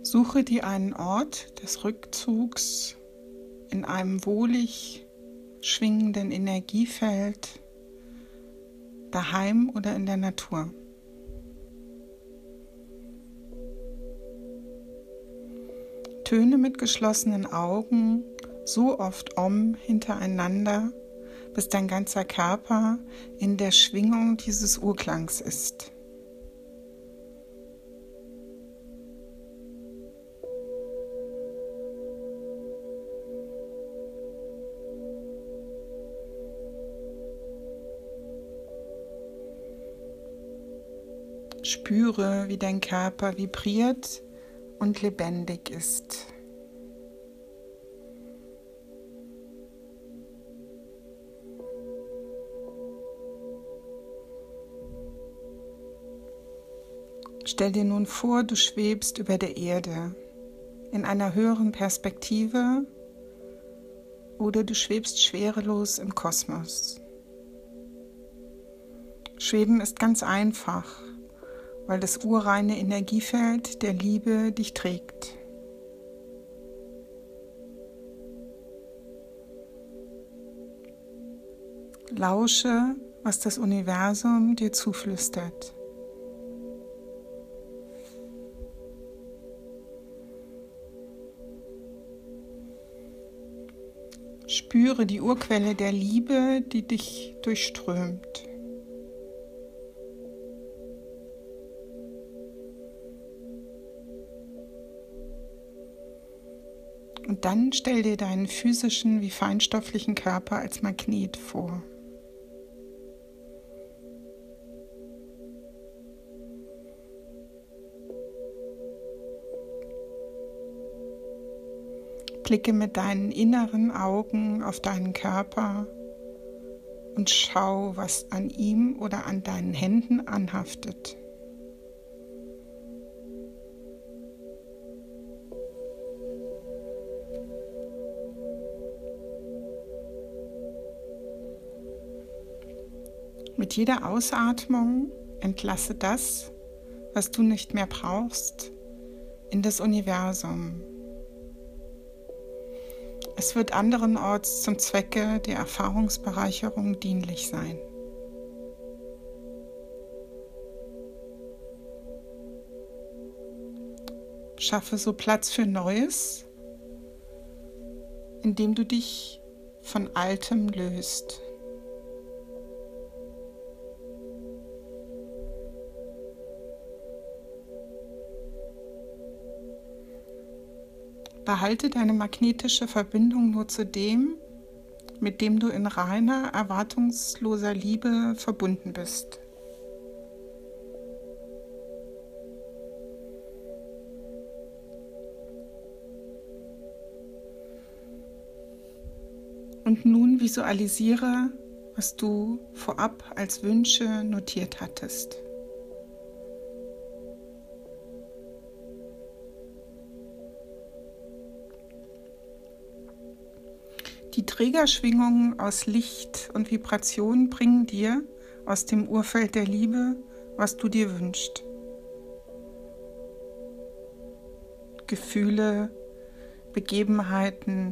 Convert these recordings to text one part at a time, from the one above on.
Suche dir einen Ort des Rückzugs in einem wohlig schwingenden Energiefeld, daheim oder in der Natur. Töne mit geschlossenen Augen so oft hintereinander, bis dein ganzer Körper in der Schwingung dieses Urklangs ist. Spüre, wie dein Körper vibriert und lebendig ist. Stell dir nun vor, du schwebst über der Erde in einer höheren Perspektive oder du schwebst schwerelos im Kosmos. Schweben ist ganz einfach, weil das urreine Energiefeld der Liebe dich trägt. Lausche, was das Universum dir zuflüstert. Spüre die Urquelle der Liebe, die dich durchströmt. Und dann stell dir deinen physischen wie feinstofflichen Körper als Magnet vor. Blicke mit deinen inneren Augen auf deinen Körper und schau, was an ihm oder an deinen Händen anhaftet. Mit jeder Ausatmung entlasse das, was du nicht mehr brauchst, in das Universum. Es wird anderenorts zum Zwecke der Erfahrungsbereicherung dienlich sein. Schaffe so Platz für Neues, indem du dich von Altem löst. Behalte deine magnetische Verbindung nur zu dem, mit dem du in reiner, erwartungsloser Liebe verbunden bist. Und nun visualisiere, was du vorab als Wünsche notiert hattest. Die Trägerschwingungen aus Licht und Vibration bringen dir aus dem Urfeld der Liebe, was du dir wünschst. Gefühle, Begebenheiten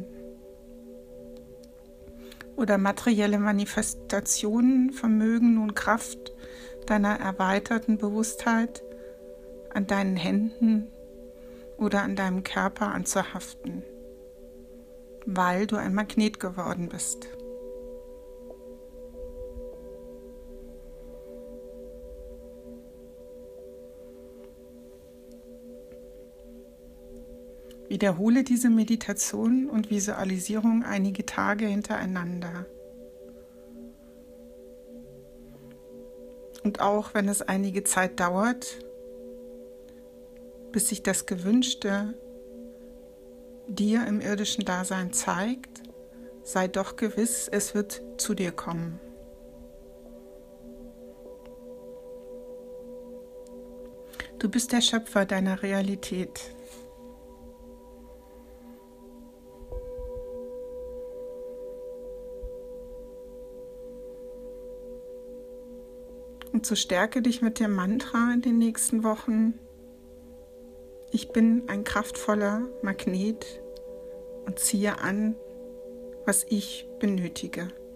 oder materielle Manifestationen vermögen nun Kraft deiner erweiterten Bewusstheit an deinen Händen oder an deinem Körper anzuhaften, weil du ein Magnet geworden bist. Wiederhole diese Meditation und Visualisierung einige Tage hintereinander. Und auch wenn es einige Zeit dauert, bis sich das Gewünschte dir im irdischen Dasein zeigt, sei doch gewiss, es wird zu dir kommen. Du bist der Schöpfer deiner Realität. Und so stärke dich mit dem Mantra in den nächsten Wochen. Ich bin ein kraftvoller Magnet und ziehe an, was ich benötige.